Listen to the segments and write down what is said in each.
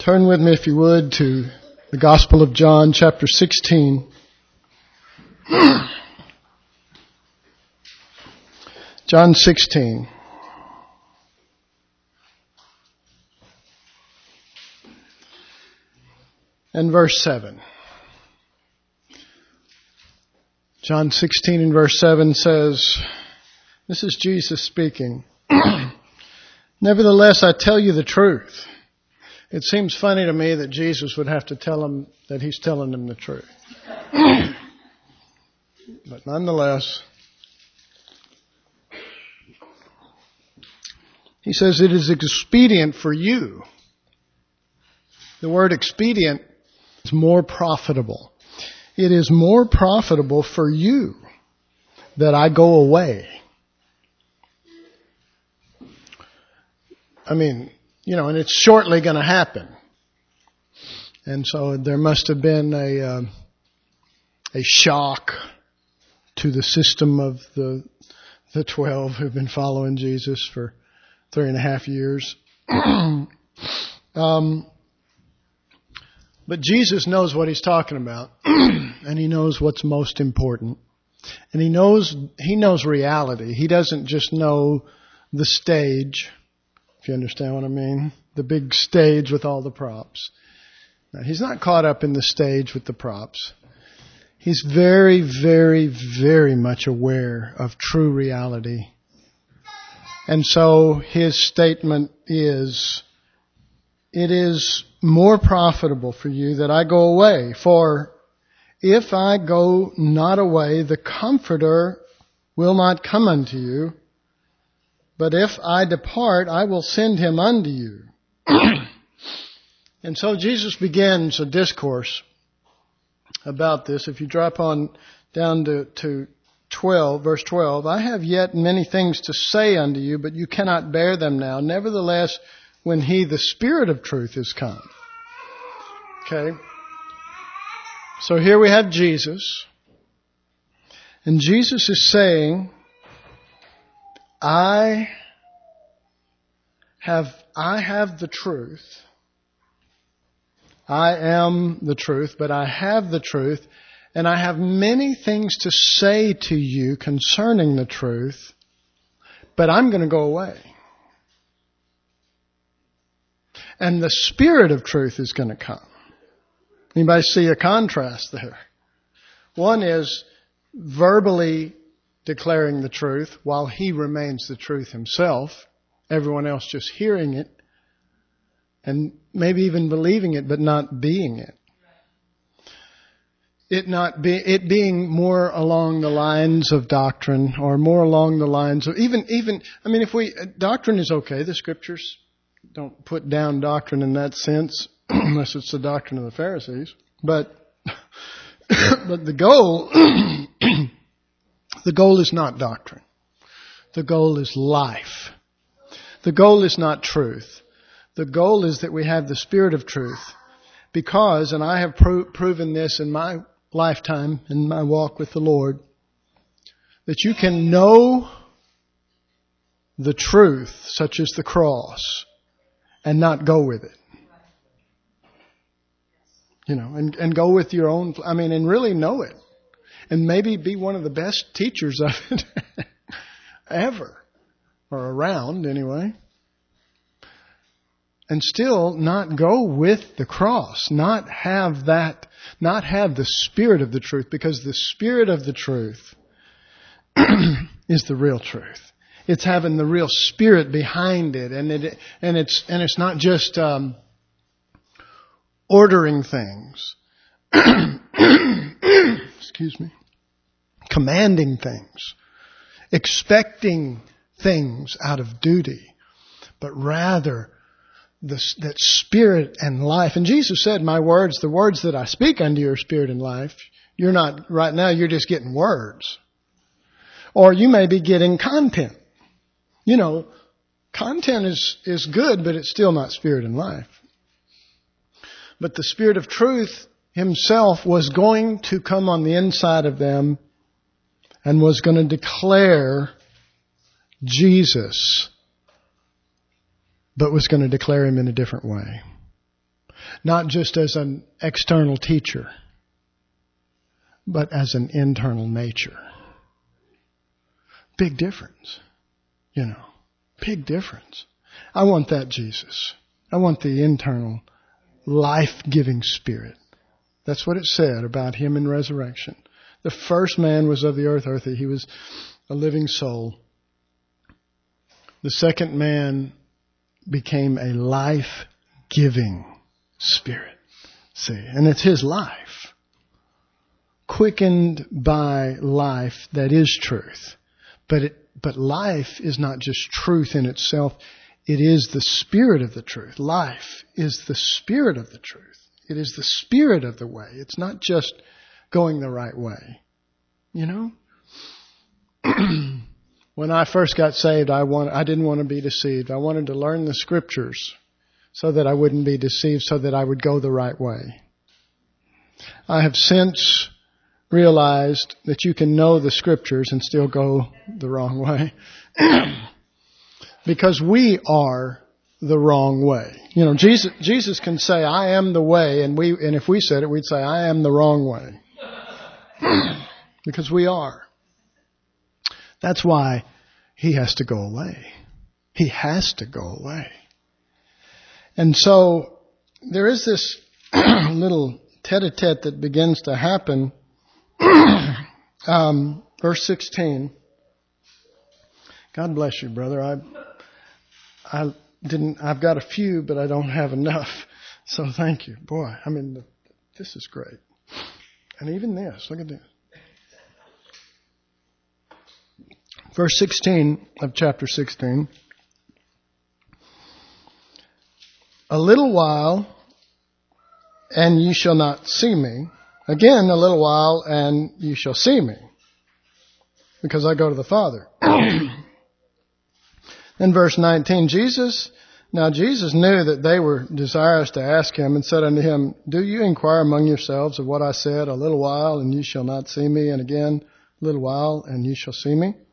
Turn with me, if you would, to the Gospel of John, chapter 16. John 16. And verse 7. John 16 and verse 7 says, this is Jesus speaking. Nevertheless, I tell you the truth. It seems funny to me that Jesus would have to tell them that he's telling them the truth. But nonetheless, he says it is expedient for you. The word expedient is more profitable. It is more profitable for you that I go away. I mean, and it's shortly going to happen. And so there must have been a shock to the system of the 12 who've been following Jesus for 3.5 years. But Jesus knows what he's talking about, and he knows what's most important. And he knows reality. He doesn't just know the stage, if you understand what I mean. The big stage with all the props. Now, he's not caught up in the stage with the props. He's very, very, very much aware of true reality. And so his statement is, it is more profitable for you that I go away. For if I go not away, the Comforter will not come unto you. But if I depart, I will send him unto you. And so Jesus begins a discourse about this. If you drop on down to 12, verse 12, I have yet many things to say unto you, but you cannot bear them now. Nevertheless, when he, the Spirit of truth, is come. Okay. So here we have Jesus. And Jesus is saying, I have the truth. I am the truth, but I have the truth, and I have many things to say to you concerning the truth, but I'm going to go away. And the Spirit of truth is going to come. Anybody see a contrast there? One is verbally declaring the truth while he remains the truth himself. Everyone else just hearing it and maybe even believing it but not being it. It being more along the lines of doctrine or more along the lines of doctrine is okay. The scriptures don't put down doctrine in that sense unless it's the doctrine of the Pharisees. But the goal the goal is not doctrine. The goal is life. The goal is not truth. The goal is that we have the Spirit of truth. Because, and I have proven this in my lifetime, in my walk with the Lord, that you can know the truth, such as the cross, and not go with it. And go with your own, and really know it. And maybe be one of the best teachers of it ever. Or around, anyway. And still not go with the cross. Not have the Spirit of the truth. Because the Spirit of the truth is the real truth. It's having the real Spirit behind it. And it's not just ordering things. Excuse me. Commanding things. Expecting things out of duty. But rather that Spirit and life. And Jesus said, my words, the words that I speak unto you are Spirit and life. You're not, right now you're just getting words. Or you may be getting content. Content is good, but it's still not Spirit and life. But the Spirit of truth himself was going to come on the inside of them and was going to declare Jesus, but was going to declare him in a different way. Not just as an external teacher, but as an internal nature. Big difference. Big difference. I want that Jesus. I want the internal, life-giving Spirit. That's what it said about Him in resurrection. The first man was of the earth, earthy. He was a living soul. The second man became a life-giving Spirit. See, and it's His life. Quickened by life that is truth. But life is not just truth in itself. It is the Spirit of the truth. Life is the Spirit of the truth. It is the Spirit of the way. It's not just going the right way. When I first got saved, I didn't want to be deceived. I wanted to learn the Scriptures so that I wouldn't be deceived, so that I would go the right way. I have since realized that you can know the Scriptures and still go the wrong way. Because we are the wrong way. Jesus can say, I am the way, and if we said it, we'd say, I am the wrong way. Because we are. That's why He has to go away. He has to go away. And so there is this little tete-a-tete that begins to happen. Verse 16. God bless you, brother. I've got a few, but I don't have enough. So thank you. Boy, this is great. And even this, look at this. Verse 16 of chapter 16. A little while, and ye shall not see me. Again, a little while, and you shall see me. Because I go to the Father. In verse 19, Jesus knew that they were desirous to ask Him, and said unto him, Do you inquire among yourselves of what I said? A little while, and you shall not see me. And again, a little while, and you shall see me.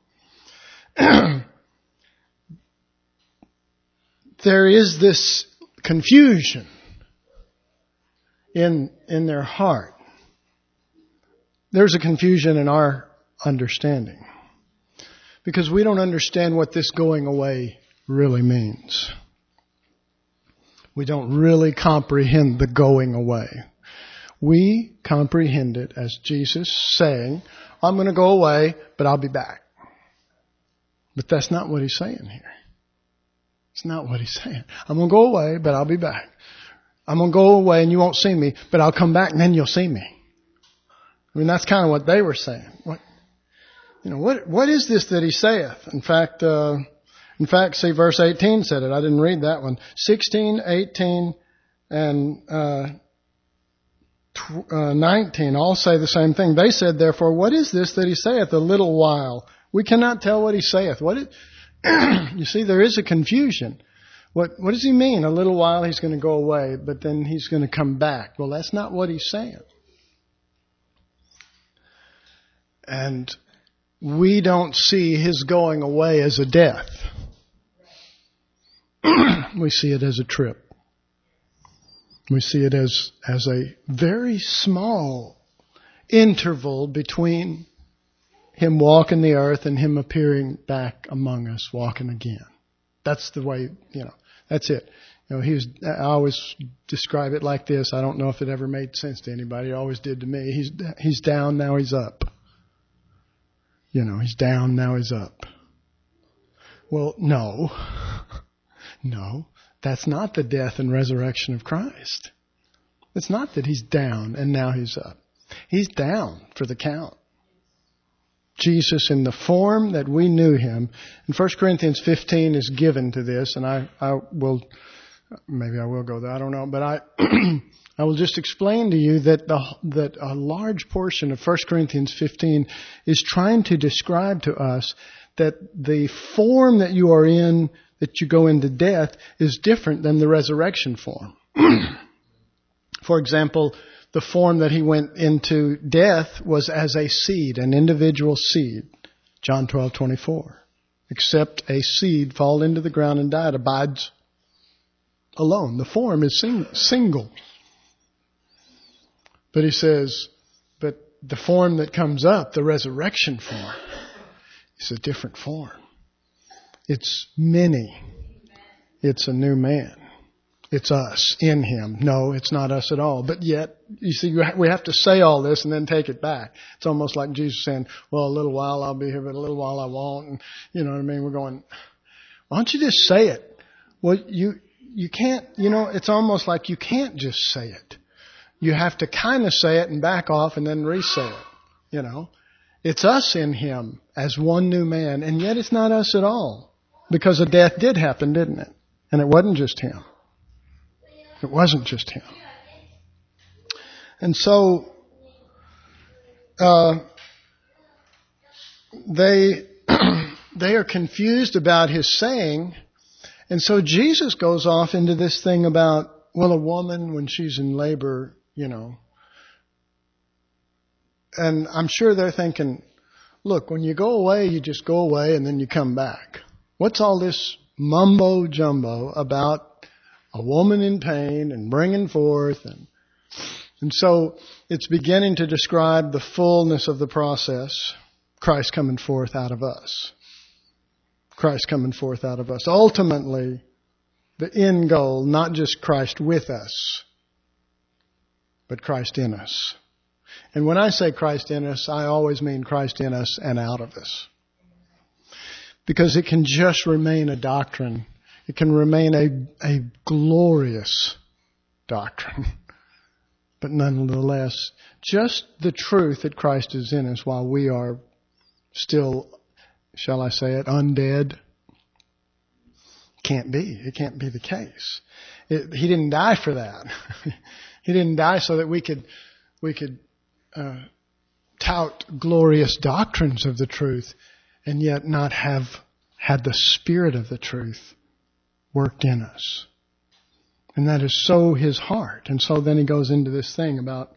There is this confusion in their heart. There's a confusion in our understanding. Because we don't understand what this going away really means. We don't really comprehend the going away. We comprehend it as Jesus saying, I'm going to go away, but I'll be back. But that's not what He's saying here. It's not what He's saying. I'm going to go away, but I'll be back. I'm going to go away and you won't see me, but I'll come back and then you'll see me. That's kind of what they were saying. What is this that He saith? In fact, see, verse 18 said it. I didn't read that one. 16, 18, and 19 all say the same thing. They said, therefore, what is this that He saith? A little while. We cannot tell what He saith. You see, there is a confusion. What does He mean? A little while He's going to go away, but then He's going to come back. Well, that's not what He's saying. And we don't see His going away as a death. We see it as a trip. We see it as a very small interval between Him walking the earth and Him appearing back among us, walking again. That's the way, that's it. I always describe it like this. I don't know if it ever made sense to anybody. It always did to me. He's down, now He's up. He's down, now He's up. Well, no. No, that's not the death and resurrection of Christ. It's not that He's down and now He's up. He's down for the count. Jesus in the form that we knew Him. And 1 Corinthians 15 is given to this, and I will go there, I don't know, but I will just explain to you that a large portion of 1 Corinthians 15 is trying to describe to us that the form that you are in, that you go into death, is different than the resurrection form. For example, the form that He went into death was as a seed, an individual seed. John 12:24. Except a seed fall into the ground and die, it abides alone. The form is single. But he says, but the form that comes up, the resurrection form, is a different form. It's many. It's a new man. It's us in him. No, it's not us at all. But yet, you see, we have to say all this and then take it back. It's almost like Jesus saying, well, a little while I'll be here, but a little while I won't. And you know what I mean? We're going, why don't you just say it? Well, you can't, it's almost like you can't just say it. You have to kind of say it and back off and then re-say it, It's us in him as one new man, and yet it's not us at all. Because a death did happen, didn't it? And it wasn't just him. It wasn't just him. And so, they are confused about his saying. And so Jesus goes off into this thing about, well, a woman when she's in labor, and I'm sure they're thinking, look, when you go away, you just go away and then you come back. What's all this mumbo jumbo about a woman in pain and bringing forth? And so it's beginning to describe the fullness of the process, Christ coming forth out of us. Christ coming forth out of us. Ultimately, the end goal, not just Christ with us, but Christ in us. And when I say Christ in us, I always mean Christ in us and out of us. Because it can just remain a doctrine. It can remain a glorious doctrine. But nonetheless, just the truth that Christ is in us while we are still, shall I say it, undead. Can't be. It can't be the case. He didn't die for that. He didn't die so that we could tout glorious doctrines of the truth and yet not have had the Spirit of the truth worked in us. And that is so his heart. And so then he goes into this thing about,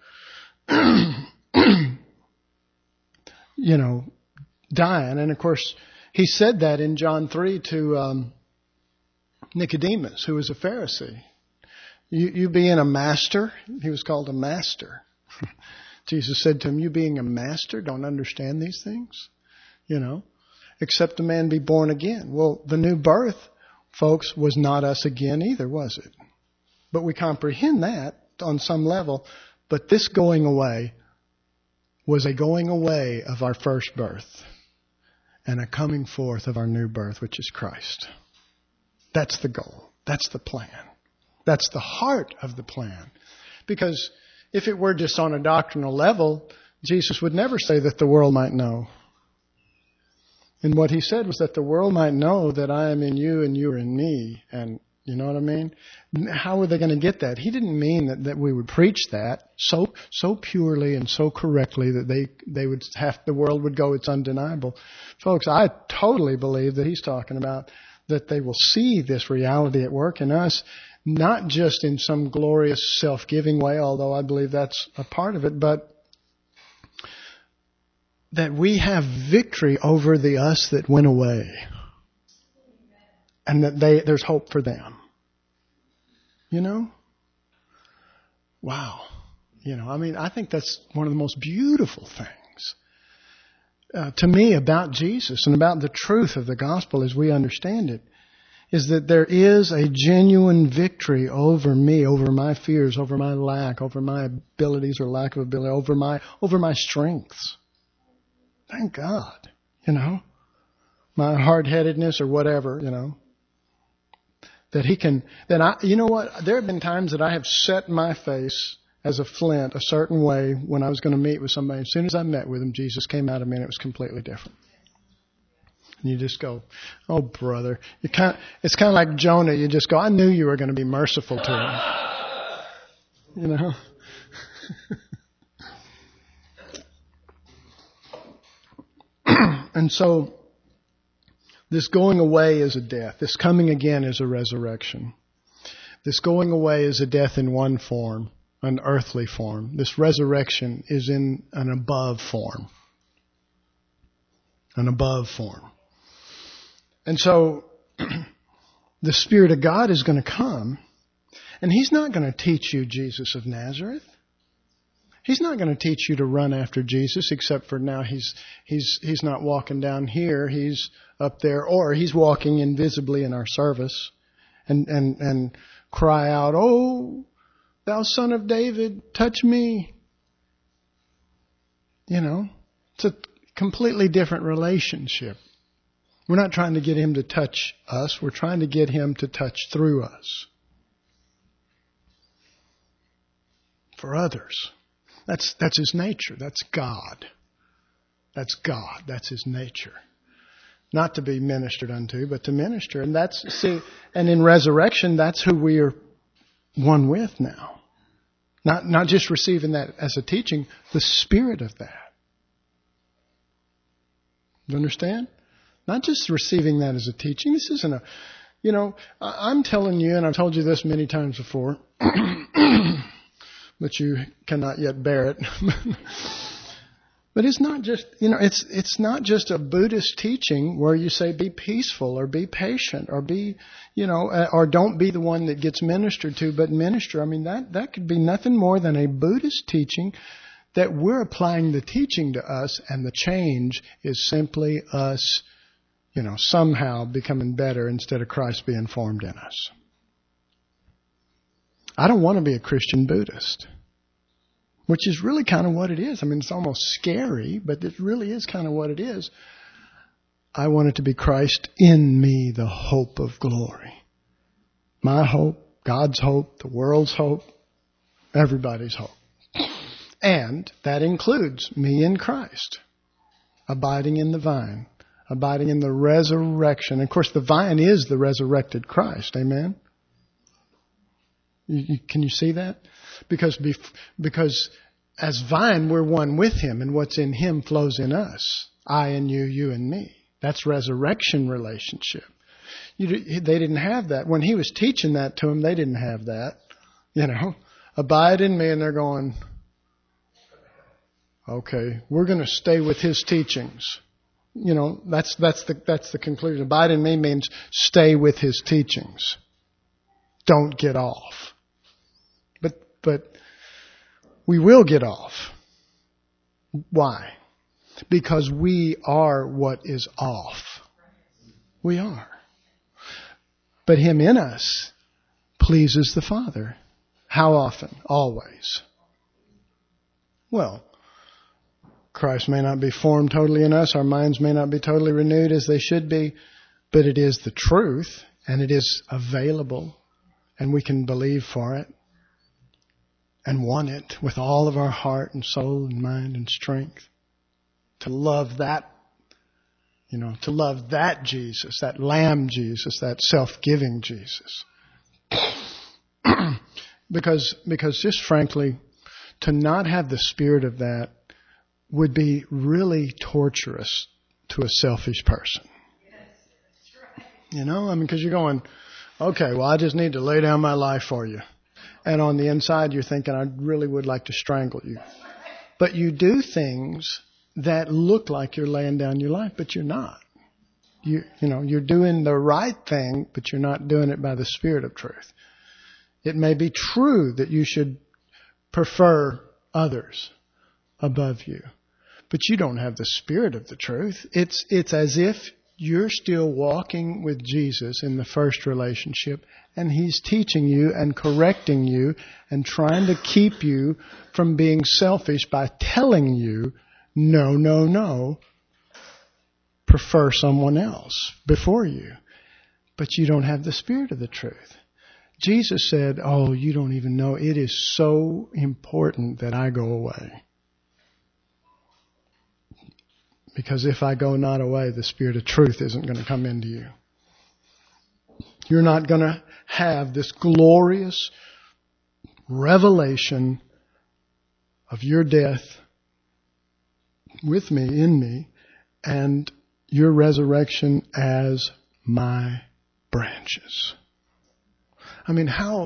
dying. And of course, he said that in John 3 to Nicodemus, who was a Pharisee. You being a master, he was called a master. Jesus said to him, you being a master don't understand these things, except a man be born again. Well, the new birth, folks, was not us again either, was it? But we comprehend that on some level. But this going away was a going away of our first birth and a coming forth of our new birth, which is Christ. That's the goal. That's the plan. That's the heart of the plan. Because if it were just on a doctrinal level, Jesus would never say that the world might know. And what he said was that the world might know that I am in you and you are in me. And you know what I mean? How were they going to get that? He didn't mean that we would preach that so purely and so correctly that they would have, the world would go, it's undeniable. Folks, I totally believe that he's talking about that they will see this reality at work in us, not just in some glorious self-giving way, although I believe that's a part of it, but that we have victory over the us that went away. And that there's hope for them. Wow. I think that's one of the most beautiful things to me about Jesus and about the truth of the gospel as we understand it, is that there is a genuine victory over me, over my fears, over my lack, over my abilities or lack of ability, over my strengths. Thank God, my hard-headedness or whatever, that he can, there have been times that I have set my face as a flint a certain way when I was going to meet with somebody. As soon as I met with him, Jesus came out of me and it was completely different. And you just go, oh brother, it's kind of like Jonah. You just go, I knew you were going to be merciful to him. And so, this going away is a death. This coming again is a resurrection. This going away is a death in one form, an earthly form. This resurrection is in an above form. An above form. And so, the Spirit of God is going to come And He's not going to teach you Jesus of Nazareth. He's not going to teach you to run after Jesus, except for now he's not walking down here. He's up there, or He's walking invisibly in our service and cry out, "Oh, thou Son of David, touch me." You know, it's a completely different relationship. We're not trying to get Him to touch us. We're trying to get Him to touch through us. For others. That's His nature. That's God. That's God. That's His nature. Not to be ministered unto, but to minister. And and in resurrection, that's who we are one with now. Not just receiving that as a teaching, the spirit of that. You understand? Not just receiving that as a teaching. This isn't I'm telling you, and I've told you this many times before, but you cannot yet bear it. But it's not just, it's not just a Buddhist teaching where you say be peaceful or be patient or be, or don't be the one that gets ministered to, but minister. I mean, that could be nothing more than a Buddhist teaching that we're applying the teaching to us, and the change is simply us, somehow becoming better instead of Christ being formed in us. I don't want to be a Christian Buddhist, which is really kind of what it is. I mean, it's almost scary, but it really is kind of what it is. I want it to be Christ in me, the hope of glory. My hope, God's hope, the world's hope, everybody's hope. And that includes me in Christ, abiding in the vine, abiding in the resurrection. Of course, the vine is the resurrected Christ. Amen? Can you see that? Because as vine, we're one with Him, and what's in Him flows in us. I and you and me. That's resurrection relationship. They didn't have that. When He was teaching that to them, they didn't have that. Abide in me, and they're going, okay, we're going to stay with His teachings. That's the conclusion. Abide in me means stay with His teachings. Don't get off. But we will get off. Why? Because we are what is off. We are. But Him in us pleases the Father. How often? Always. Well, Christ may not be formed totally in us. Our minds may not be totally renewed as they should be. But it is the truth, and it is available, and we can believe for it and want it with all of our heart and soul and mind and strength. To love that, to love that Jesus, that Lamb Jesus, that self-giving Jesus. Because just frankly, to not have the spirit of that would be really torturous to a selfish person. Because you're going, okay, well, I just need to lay down my life for you. And on the inside, you're thinking, I really would like to strangle you. But you do things that look like you're laying down your life, but you're not. You're doing the right thing, but you're not doing it by the Spirit of truth. It may be true that you should prefer others above you, but you don't have the Spirit of the truth. It's as if you're still walking with Jesus in the first relationship, and He's teaching you and correcting you and trying to keep you from being selfish by telling you, no, prefer someone else before you. But you don't have the Spirit of the truth. Jesus said, oh, you don't even know. It is so important that I go away. Because if I go not away, the Spirit of truth isn't going to come into you. You're not going to have this glorious revelation of your death with me, in me, and your resurrection as my branches. I mean, how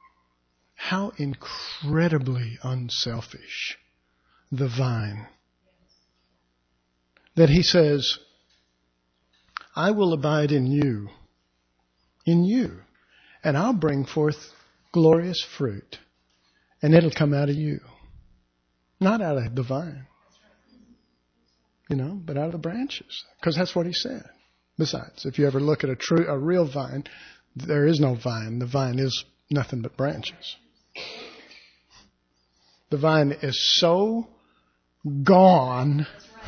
incredibly unselfish the vine. That He says, I will abide in you, and I'll bring forth glorious fruit, and it'll come out of you. Not out of the vine, but out of the branches. Because that's what he said. Besides, if you ever look at a real vine, there is no vine. The vine is nothing but branches. The vine is so gone,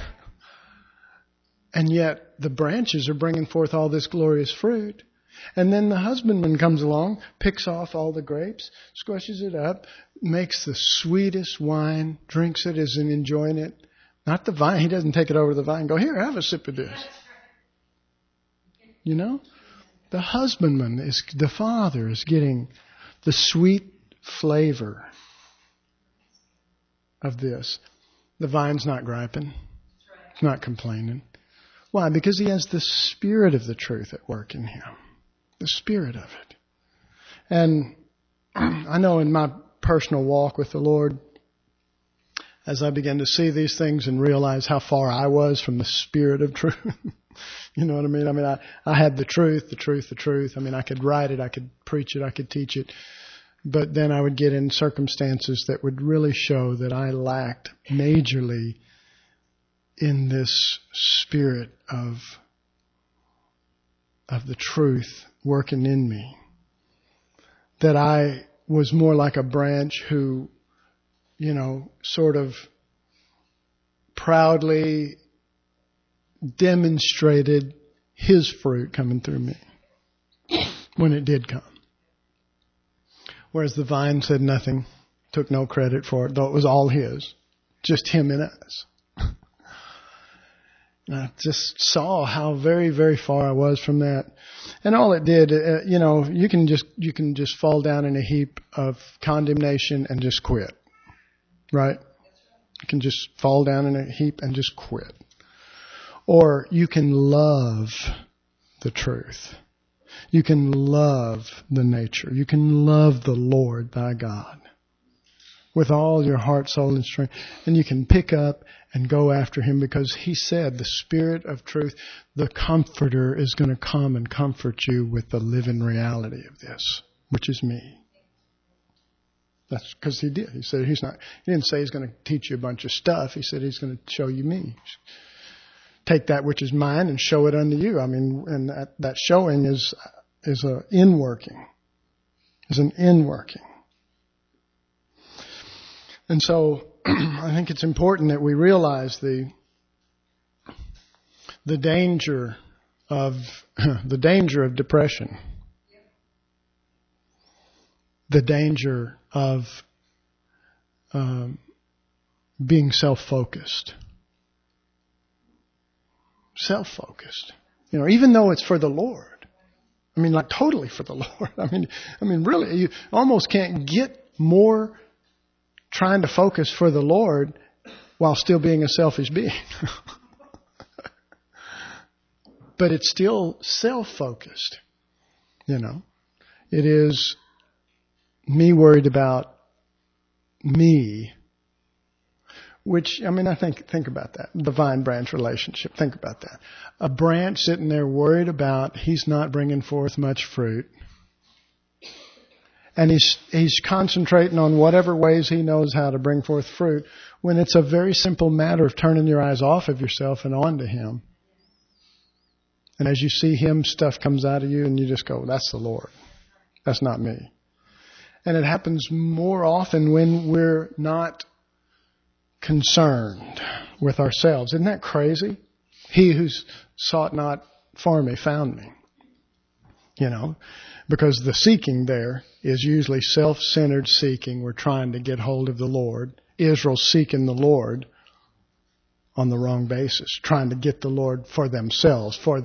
and yet the branches are bringing forth all this glorious fruit. And then the husbandman comes along, picks off all the grapes, squishes it up, makes the sweetest wine, drinks it, is enjoying it. Not the vine. He doesn't take it over to the vine and go, here, have a sip of this. The husbandman, the father, is getting the sweet flavor of this. The vine's not griping. It's not complaining. Why? Because he has the Spirit of the truth at work in him. The Spirit of it. And I know in my personal walk with the Lord, as I began to see these things and realize how far I was from the Spirit of truth. You know what I mean? I mean, I had the truth. I mean, I could write it, I could preach it, I could teach it. But then I would get in circumstances that would really show that I lacked majorly in this spirit of the truth working in me. That I was more like a branch who, sort of proudly demonstrated his fruit coming through me when it did come. Whereas the vine said nothing, took no credit for it, though it was all his, just him and us. And I just saw how very, very far I was from that. And all it did, you can just fall down in a heap of condemnation and just quit. Right? You can just fall down in a heap and just quit. Or you can love the truth. You can love the nature. You can love the Lord thy God with all your heart, soul, and strength. And you can pick up and go after him because he said the Spirit of truth, the Comforter, is going to come and comfort you with the living reality of this, which is me. That's because he did. He said he didn't say he's going to teach you a bunch of stuff. He said he's going to show you me. Take that which is mine and show it unto you. I mean, and that showing is an inworking. Is an inworking. And so I think it's important that we realize the danger of depression. The danger of being self-focused. Self-focused. Even though it's for the Lord. I mean, like totally for the Lord. I mean, really, you almost can't get more trying to focus for the Lord while still being a selfish being. But it's still self-focused. It is me worried about me. Which, I think about that. The vine-branch relationship. Think about that. A branch sitting there worried about he's not bringing forth much fruit. And he's concentrating on whatever ways he knows how to bring forth fruit, when it's a very simple matter of turning your eyes off of yourself and onto him. And as you see him, stuff comes out of you and you just go, that's the Lord. That's not me. And it happens more often when we're not concerned with ourselves. Isn't that crazy? He who sought not for me found me. Because the seeking there is usually self-centered seeking. We're trying to get hold of the Lord. Israel's seeking the Lord on the wrong basis, trying to get the Lord for themselves, for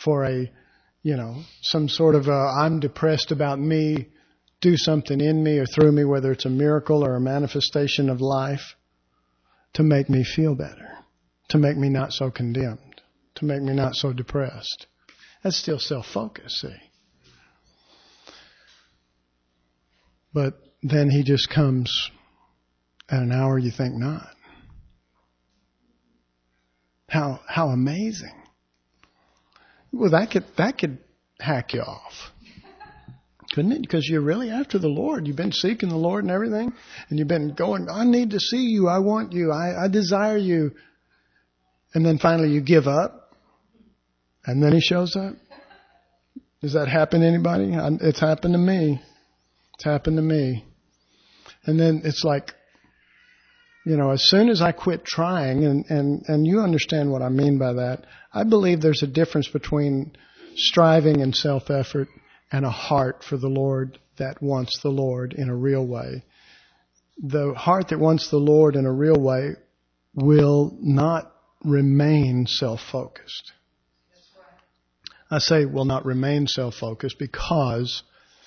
some sort of I'm depressed about me, do something in me or through me, whether it's a miracle or a manifestation of life, to make me feel better, to make me not so condemned, to make me not so depressed. That's still self-focused, see. But then he just comes at an hour you think not. How amazing. Well, that could hack you off. Couldn't it? Because you're really after the Lord. You've been seeking the Lord and everything. And you've been going, I need to see you. I want you. I desire you. And then finally you give up. And then he shows up. Does that happen to anybody? It's happened to me. It's happened to me. And then it's like, as soon as I quit trying, and you understand what I mean by that, I believe there's a difference between striving and self-effort and a heart for the Lord that wants the Lord in a real way. The heart that wants the Lord in a real way will not remain self-focused. I say will not remain self-focused because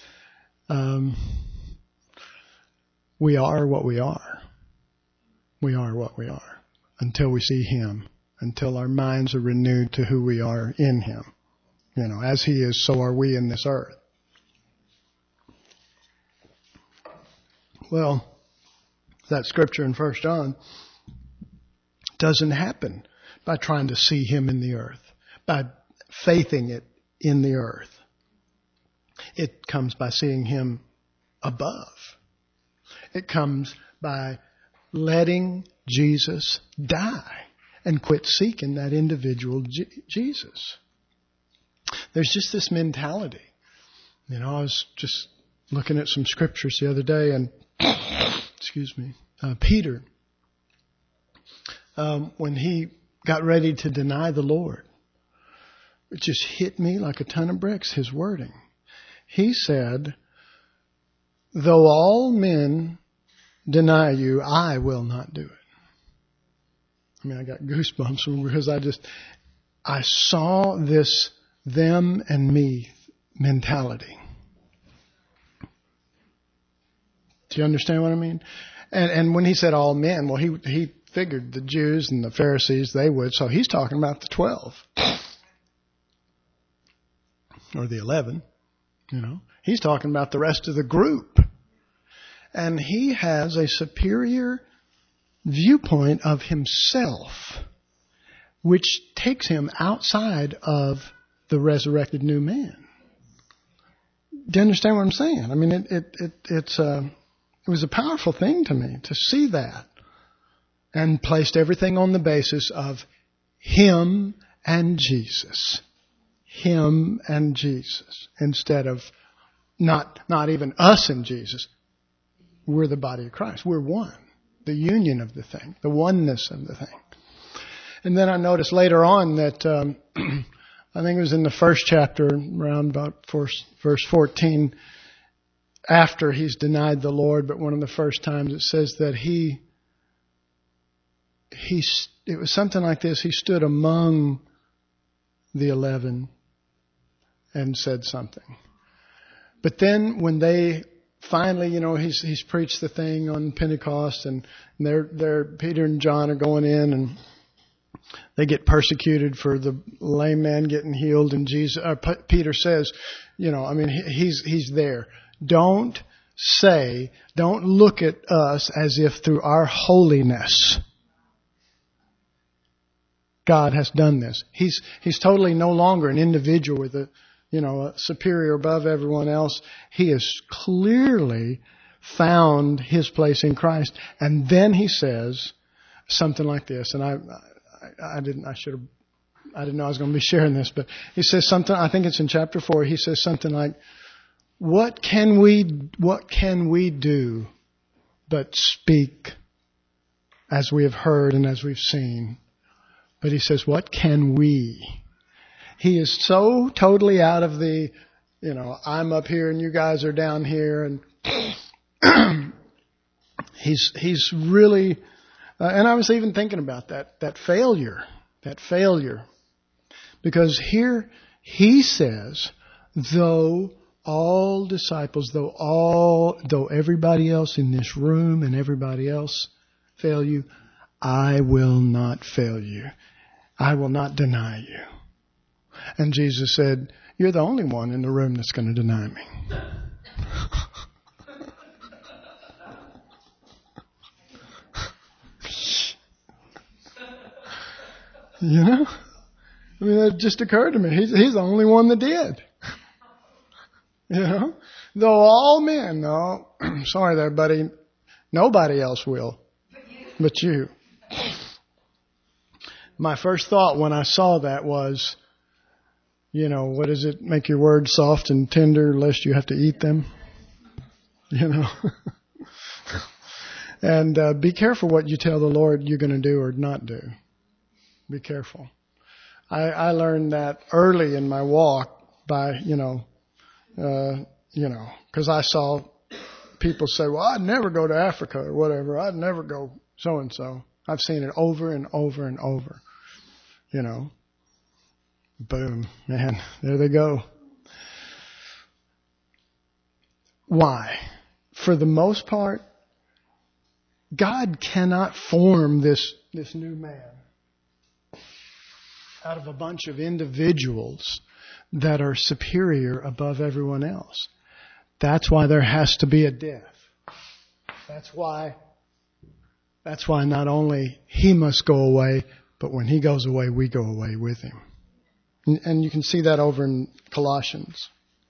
we are what we are. We are what we are until we see Him, until our minds are renewed to who we are in Him. As He is, so are we in this earth. Well, that scripture in 1 John doesn't happen by trying to see Him in the earth, by faithing it in the earth. It comes by seeing Him above. It comes by letting Jesus die and quit seeking that individual Jesus. There's just this mentality. I was just looking at some scriptures the other day, and Peter, when he got ready to deny the Lord, it just hit me like a ton of bricks, his wording. He said, though all men deny you, I will not do it. I got goosebumps because I saw this them and me mentality. Do you understand what I mean? And when he said all men, well, he figured the Jews and the Pharisees, they would. So he's talking about the 12. Or the 11. He's talking about the rest of the group. And he has a superior viewpoint of himself, which takes him outside of the resurrected new man. Do you understand what I'm saying? It was a powerful thing to me to see that, and placed everything on the basis of Him and Jesus. Him and Jesus, instead of not even us and Jesus. We're the body of Christ. We're one. The union of the thing. The oneness of the thing. And then I noticed later on that, I think it was in the first chapter, around about verse 14, after he's denied the Lord, but one of the first times it says that it was something like this. He stood among the 11 and said something. But then when they finally, he's preached the thing on Pentecost, and they're Peter and John are going in, and they get persecuted for the lame man getting healed, and Peter says, he's there. Don't look at us as if through our holiness God has done this. He's totally no longer an individual with a superior above everyone else. He has clearly found his place in Christ. And then he says something like this, and I didn't know I was going to be sharing this, but he says something, I think it's in chapter 4, he says something like, what can we do but speak as we have heard and as we've seen? But he says, what can we? He is so totally out of the, I'm up here and you guys are down here, and he's really, and I was even thinking about that failure, because here he says, though all disciples, though everybody else in this room and everybody else fail you, I will not fail you. I will not deny you. And Jesus said, you're the only one in the room that's going to deny me. That just occurred to me. He's the only one that did. Though all men, no, sorry there, buddy, nobody else will, but you. My first thought when I saw that was, what does it? Make your words soft and tender lest you have to eat them. And be careful what you tell the Lord you're going to do or not do. Be careful. I learned that early in my walk by, because I saw people say, well, I'd never go to Africa or whatever. I'd never go so-and-so. I've seen it over and over and over. Boom, man, there they go. Why? For the most part, God cannot form this new man out of a bunch of individuals that are superior above everyone else. That's why there has to be a death. That's why not only he must go away, but when he goes away, we go away with him. And you can see that over in Colossians.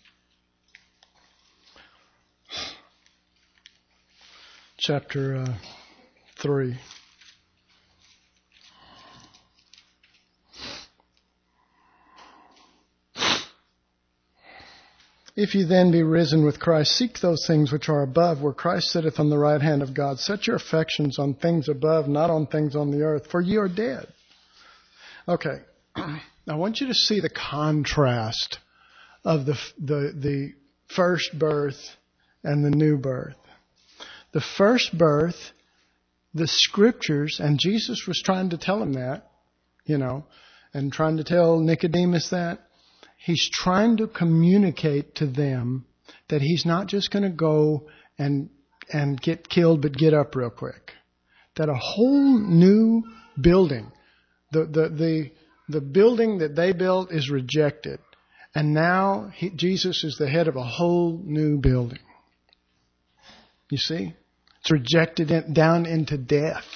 Chapter 3. If you then be risen with Christ, seek those things which are above, where Christ sitteth on the right hand of God. Set your affections on things above, not on things on the earth, for ye are dead. Okay, I want you to see the contrast of the first birth and the new birth. The first birth, the scriptures, and Jesus was trying to tell him that, and trying to tell Nicodemus that. He's trying to communicate to them that he's not just going to go and get killed but get up real quick. That a whole new building, the building that they built is rejected. And now Jesus is the head of a whole new building. You see? It's rejected down into death.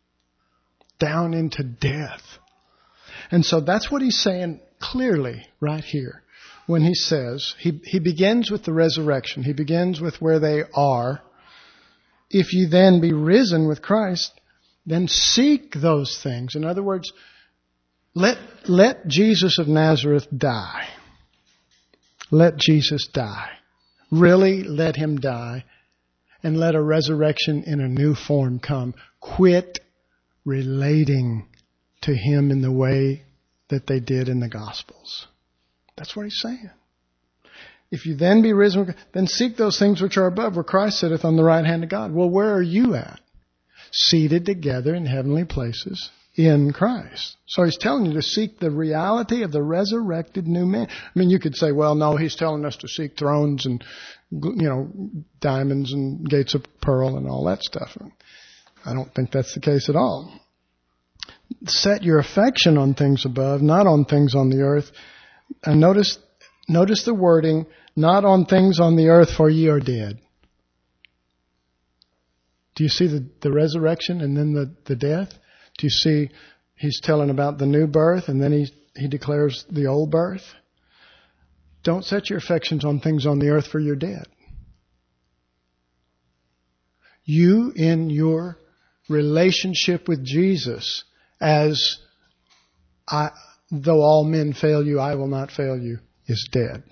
Down into death. And so that's what he's saying clearly right here when he says, he begins with the resurrection. He begins with where they are. If you then be risen with Christ, then seek those things. In other words, let Jesus of Nazareth die. Let Jesus die. Really let him die. And let a resurrection in a new form come. Quit relating to him in the way that they did in the Gospels. That's what he's saying. If you then be risen, then seek those things which are above, where Christ sitteth on the right hand of God. Well, where are you at? Seated together in heavenly places in Christ. So he's telling you to seek the reality of the resurrected new man. I mean, you could say, well, no, he's telling us to seek thrones and, diamonds and gates of pearl and all that stuff. I don't think that's the case at all. Set your affection on things above, not on things on the earth. And notice the wording, not on things on the earth, for ye are dead. Do you see the resurrection and then the death? Do you see he's telling about the new birth and then he declares the old birth? Don't set your affections on things on the earth, for you're dead. You, in your relationship with Jesus, as though all men fail you, I will not fail you, is dead.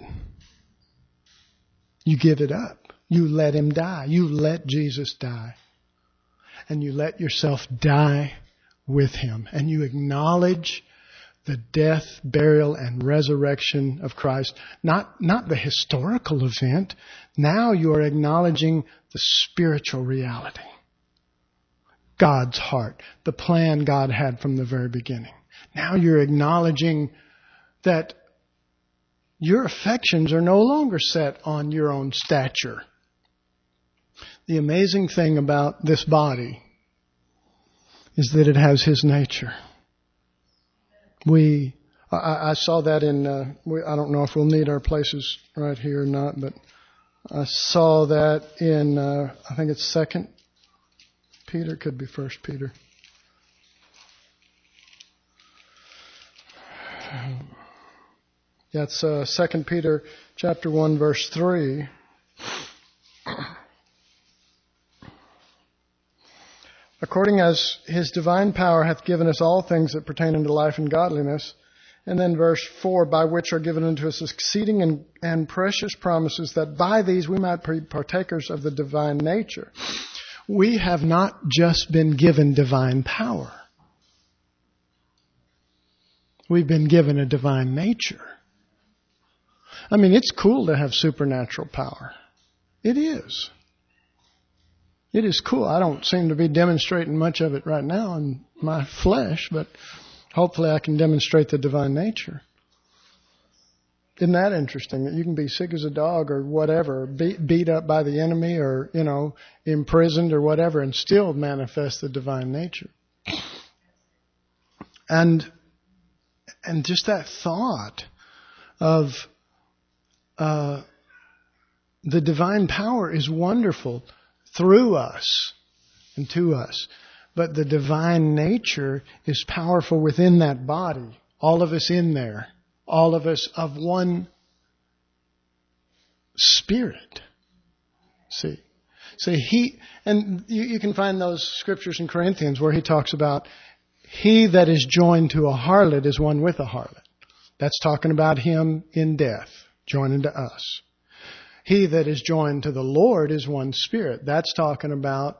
You give it up. You let him die. You let Jesus die. And you let yourself die with him. And you acknowledge the death, burial, and resurrection of Christ. Not the historical event. Now you are acknowledging the spiritual reality. God's heart. The plan God had from the very beginning. Now you're acknowledging that your affections are no longer set on your own stature. The amazing thing about this body is that it has his nature. I saw that in, I don't know if we'll need our places right here or not, but I saw that in, I think it's 2 Peter, could be 1 Peter. Yeah, it's 2 Peter chapter 1 verse 3. According as his divine power hath given us all things that pertain unto life and godliness. And then verse 4, by which are given unto us exceeding and precious promises, that by these we might be partakers of the divine nature. We have not just been given divine power. We've been given a divine nature. I mean, it's cool to have supernatural power. It is. It is cool. I don't seem to be demonstrating much of it right now in my flesh, but hopefully I can demonstrate the divine nature. Isn't that interesting? That you can be sick as a dog or whatever, beat up by the enemy or, imprisoned or whatever, and still manifest the divine nature. And just that thought of the divine power is wonderful through us and to us. But the divine nature is powerful within that body. All of us in there. All of us of one spirit. See, you can find those scriptures in Corinthians where he talks about he that is joined to a harlot is one with a harlot. That's talking about him in death, joining to us. He that is joined to the Lord is one spirit. That's talking about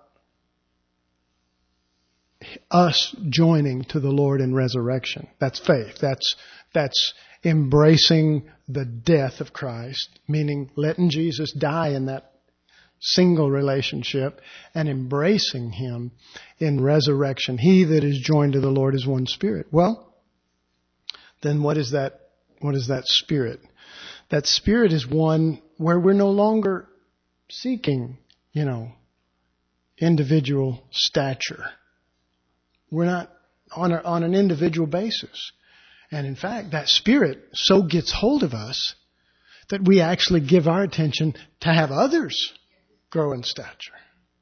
us joining to the Lord in resurrection. That's faith. That's embracing the death of Christ, meaning letting Jesus die in that single relationship and embracing him in resurrection. He that is joined to the Lord is one spirit. Well, then what is that? What is that spirit? That spirit is one where we're no longer seeking, individual stature. We're not on an individual basis. And in fact, that spirit so gets hold of us that we actually give our attention to have others grow in stature.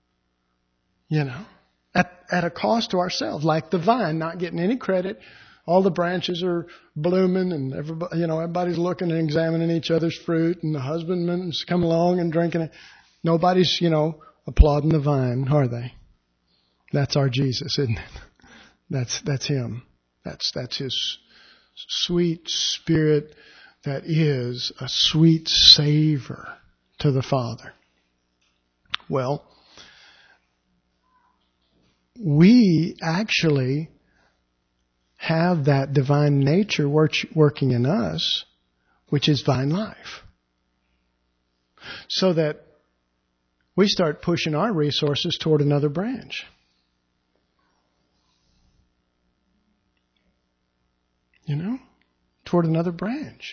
At a cost to ourselves, like the vine, not getting any credit. All the branches are blooming and everybody's looking and examining each other's fruit, and the husbandman's come along and drinking it. Nobody's, applauding the vine, are they? That's our Jesus, isn't it? That's him. That's his sweet spirit that is a sweet savor to the Father. Well, we actually have that divine nature working in us, which is vine life. So that we start pushing our resources toward another branch. Toward another branch.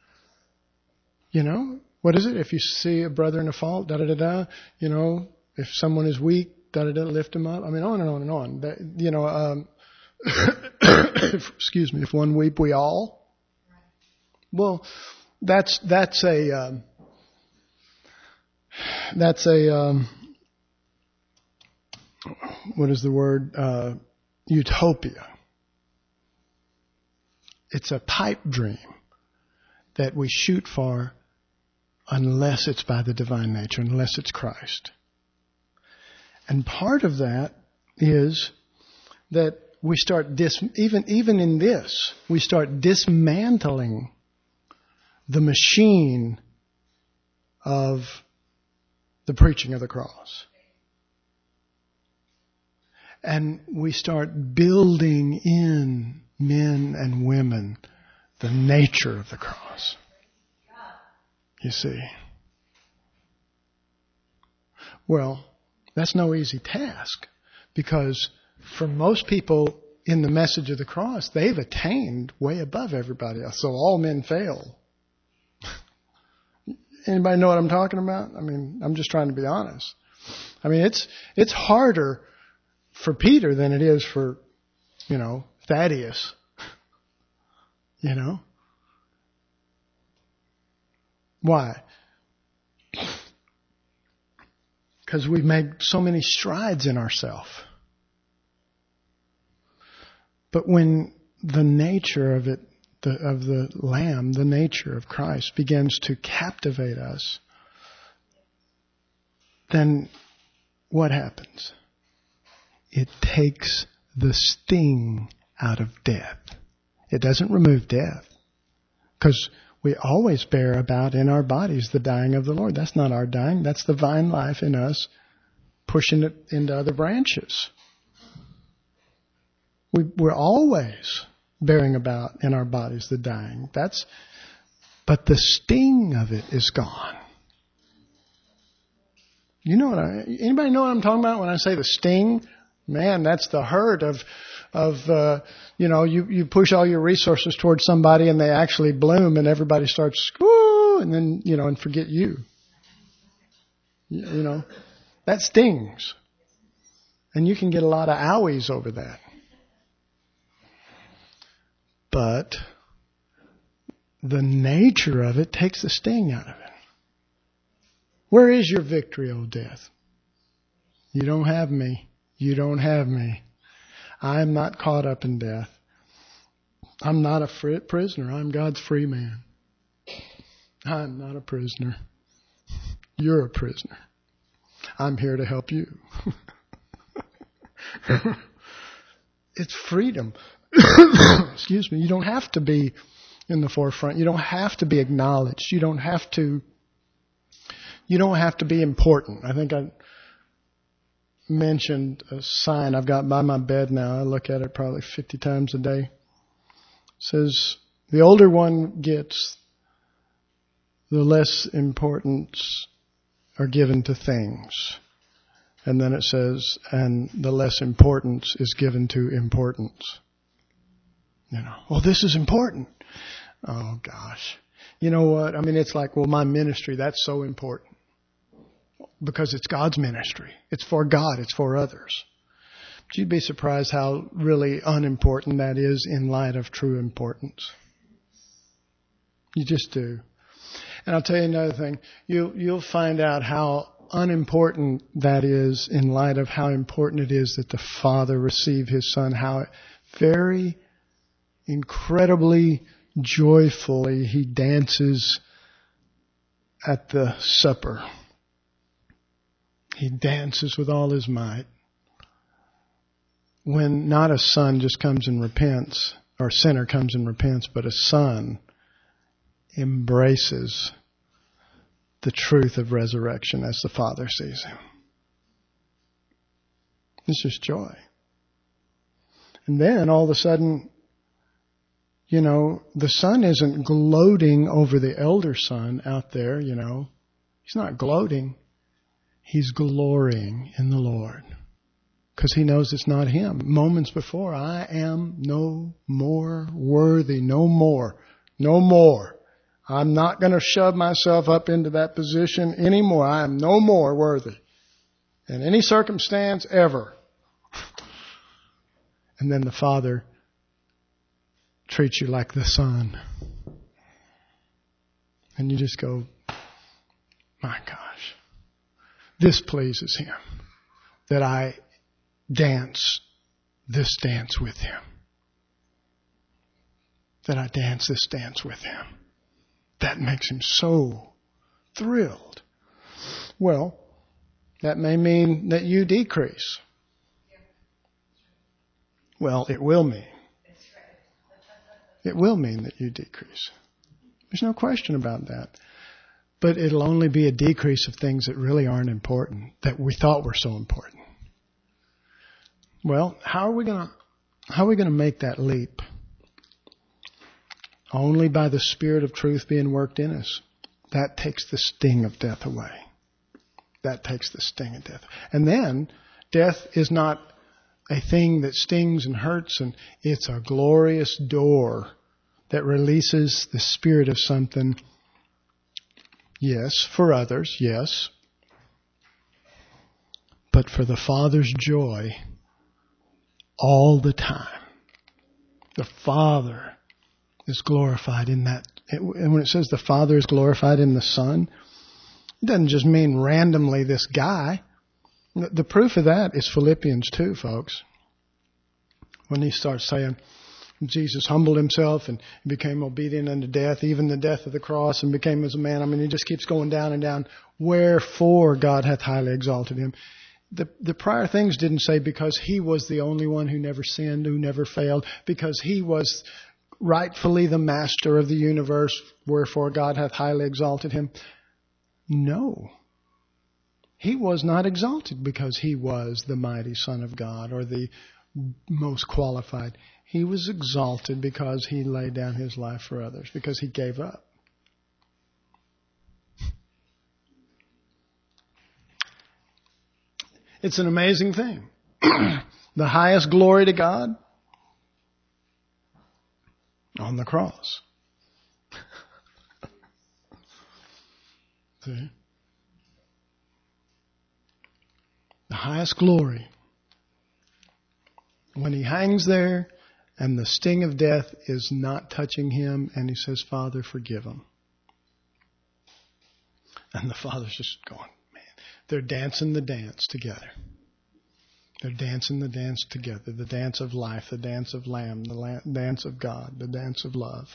What is it? If you see a brother in a fault, if someone is weak, lift him up. I mean, on and on and on. Excuse me, if one weep, we all. Well, that's a what is the word? Utopia. It's a pipe dream that we shoot for unless it's by the divine nature, unless it's Christ. And part of that is that we start even in this, we start dismantling the machine of the preaching of the cross. And we start building in men and women the nature of the cross. You see. Well, that's no easy task, because for most people in the message of the cross, they've attained way above everybody else. So all men fail. Anybody know what I'm talking about? I mean, I'm just trying to be honest. I mean, it's harder for Peter than it is for, Thaddeus. Why? Because we've made so many strides in ourselves. But when the nature of it, of the Lamb, the nature of Christ begins to captivate us, then what happens? It takes the sting out of death. It doesn't remove death. Because we always bear about in our bodies the dying of the Lord. That's not our dying. That's the vine life in us pushing it into other branches. We're always bearing about in our bodies the dying. But the sting of it is gone. You know anybody know what I'm talking about when I say the sting? Man, that's the hurt of you push all your resources towards somebody and they actually bloom and everybody starts, woo, and then, and forget you. That stings. And you can get a lot of owies over that. But the nature of it takes the sting out of it. Where is your victory, O death? You don't have me. You don't have me. I am not caught up in death. I'm not a prisoner. I'm God's free man. I'm not a prisoner. You're a prisoner. I'm here to help you. It's freedom. Excuse me. You don't have to be in the forefront. You don't have to be acknowledged. You don't have to be important. I think I mentioned a sign I've got by my bed now. I look at it probably 50 times a day. It says, the older one gets, the less importance are given to things. And then it says, and the less importance is given to importance. Well, this is important. Oh, gosh. You know what? I mean, it's like, well, my ministry, that's so important. Because it's God's ministry. It's for God. It's for others. But you'd be surprised how really unimportant that is in light of true importance. You just do. And I'll tell you another thing. You'll find out how unimportant that is in light of how important it is that the Father receive His Son. How very incredibly joyfully He dances at the supper. He dances with all His might. When not a son just comes and repents, or a sinner comes and repents, but a son embraces the truth of resurrection as the Father sees him. It's just joy. And then all of a sudden, the son isn't gloating over the elder son out there, He's not gloating. He's glorying in the Lord. Because he knows it's not him. Moments before, I am no more worthy. No more. No more. I'm not going to shove myself up into that position anymore. I am no more worthy. In any circumstance ever. And then the Father treats you like the Son. And you just go, my gosh. This pleases Him. That I dance this dance with Him. That I dance this dance with Him. That makes Him so thrilled. Well, that may mean that you decrease. Well, it will mean. It will mean that you decrease. There's no question about that. But it'll only be a decrease of things that really aren't important, that we thought were so important. Well, how are we going to make that leap? Only by the Spirit of truth being worked in us. That takes the sting of death away. That takes the sting of death. And then, death is not a thing that stings and hurts, and it's a glorious door that releases the spirit of something. Yes, for others, yes. But for the Father's joy, all the time. The Father is glorified in that. And when it says the Father is glorified in the Son, it doesn't just mean randomly this guy. The proof of that is Philippians 2, folks. When he starts saying, Jesus humbled himself and became obedient unto death, even the death of the cross, and became as a man. I mean, he just keeps going down and down. Wherefore God hath highly exalted him. The prior things didn't say because he was the only one who never sinned, who never failed, because he was rightfully the master of the universe, wherefore God hath highly exalted him. No. He was not exalted because he was the mighty Son of God or the most qualified. He was exalted because he laid down his life for others, because he gave up. It's an amazing thing. The highest glory to God on the cross. See? The highest glory. When he hangs there and the sting of death is not touching him and he says, Father, forgive him. And the Father's just going, man, they're dancing the dance together. They're dancing the dance together. The dance of life, the dance of Lamb, the dance of God, the dance of love.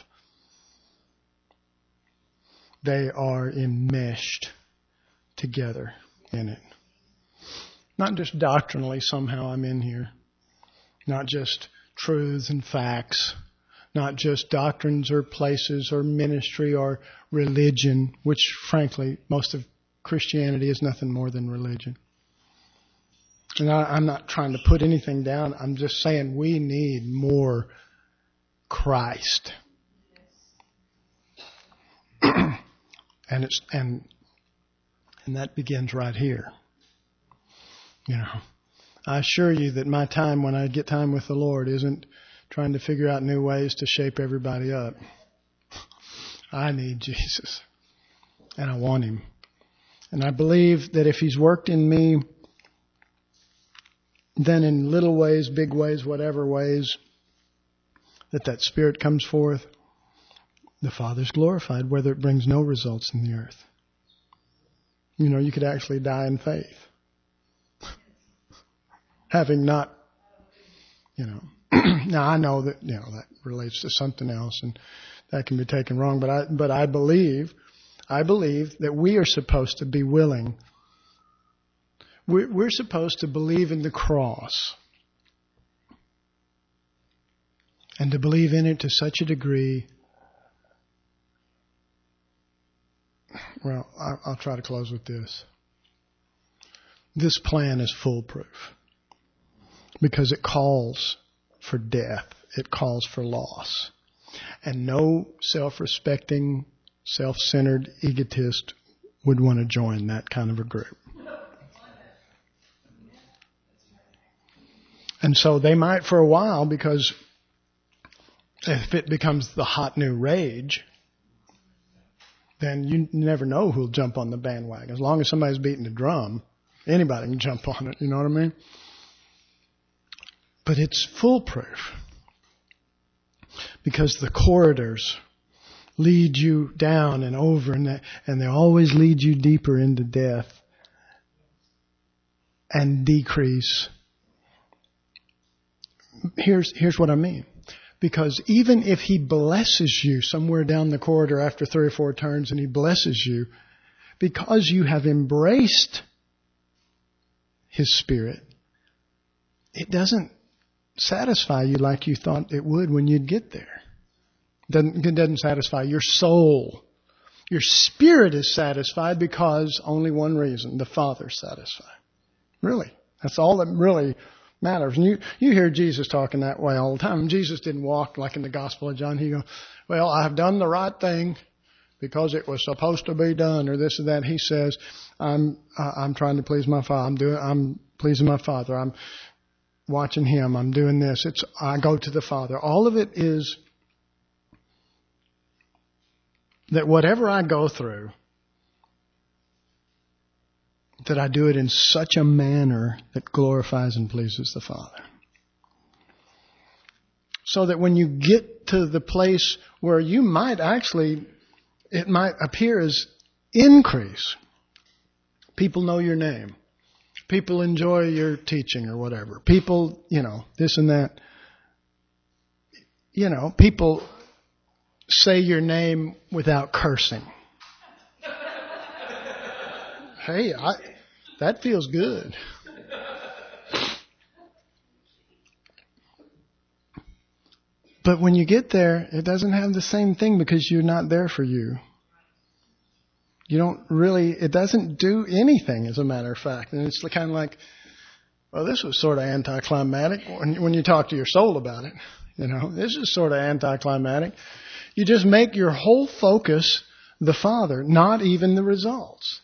They are enmeshed together in it. Not just doctrinally, somehow I'm in here. Not just truths and facts. Not just doctrines or places or ministry or religion, which frankly, most of Christianity is nothing more than religion. And I'm not trying to put anything down. I'm just saying we need more Christ. And that begins right here. You know, I assure you that my time when I get time with the Lord isn't trying to figure out new ways to shape everybody up. I need Jesus. And I want Him. And I believe that if He's worked in me, then in little ways, big ways, whatever ways, that Spirit comes forth, the Father's glorified, whether it brings no results in the earth. You know, you could actually die in faith. Having not, you know, now I know that, you know, that relates to something else and that can be taken wrong, but I believe that we are supposed to be willing. We're supposed to believe in the cross and to believe in it to such a degree. Well, I'll try to close with this. This plan is foolproof because it calls for death. It calls for loss. And no self-respecting, self-centered egotist would want to join that kind of a group. And so they might for a while, because if it becomes the hot new rage, then you never know who'll jump on the bandwagon. As long as somebody's beating the drum, anybody can jump on it, you know what I mean? But it's foolproof. Because the corridors lead you down and over, and they always lead you deeper into death and decrease. Here's what I mean. Because even if He blesses you somewhere down the corridor after 3 or 4 turns, and He blesses you, because you have embraced His Spirit, it doesn't satisfy you like you thought it would when you'd get there. It doesn't satisfy your soul. Your spirit is satisfied because only one reason: the Father's satisfied. Really. That's all that really matters. And you hear Jesus talking that way all the time. Jesus didn't walk like in the Gospel of John. He go, well, I have done the right thing because it was supposed to be done, or this or that. He says, I'm trying to please my Father. I'm pleasing my Father. I'm watching Him. I'm doing this. I go to the Father. All of it is that whatever I go through, that I do it in such a manner that glorifies and pleases the Father. So that when you get to the place where you might actually, it might appear as increase. People know your name. People enjoy your teaching or whatever. People, you know, this and that. people say your name without cursing. Hey, that feels good. But when you get there, it doesn't have the same thing because you're not there for you. It doesn't do anything, as a matter of fact. And it's kind of like, well, this was sort of anticlimactic when you talk to your soul about it. This is sort of anticlimactic. You just make your whole focus the Father, not even the results.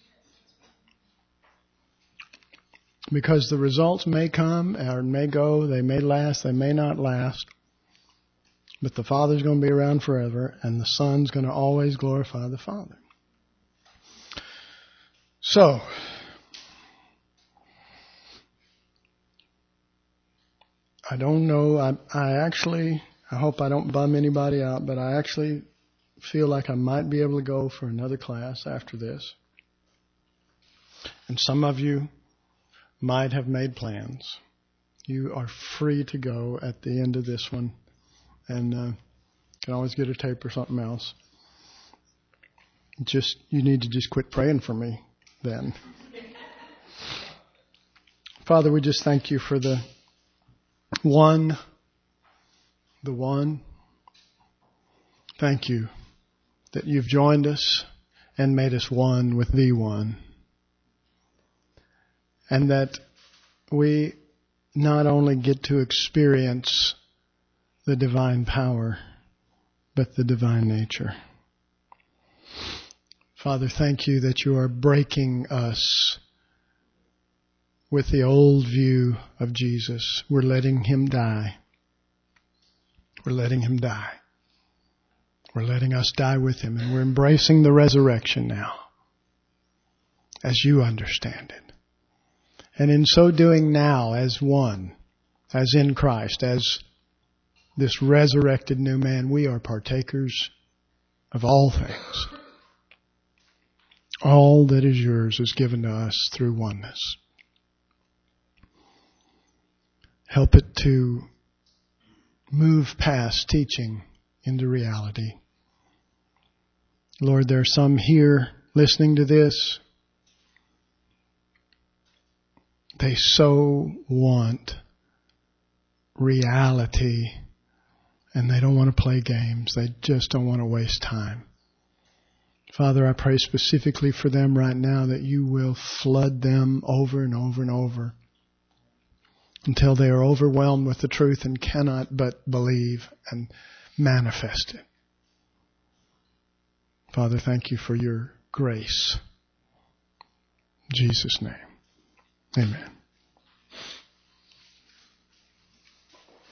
Because the results may come or may go, they may last, they may not last. But the Father's going to be around forever, and the Son's going to always glorify the Father. So, I don't know, I hope I don't bum anybody out, but I actually feel like I might be able to go for another class after this. And some of you might have made plans. You are free to go at the end of this one. And can always get a tape or something else. You need to just quit praying for me then. Father, we just thank you for the one. Thank you that you've joined us and made us one with the one. And that we not only get to experience the divine power, but the divine nature. Father, thank you that you are breaking us with the old view of Jesus. We're letting him die. We're letting him die. We're letting us die with him, and we're embracing the resurrection now, as you understand it. And in so doing now, as one, as in Christ, as this resurrected new man, we are partakers of all things. All that is yours is given to us through oneness. Help it to move past teaching into reality. Lord, there are some here listening to this. They so want reality, and they don't want to play games. They just don't want to waste time. Father, I pray specifically for them right now that you will flood them over and over and over until they are overwhelmed with the truth and cannot but believe and manifest it. Father, thank you for your grace. In Jesus' name, amen.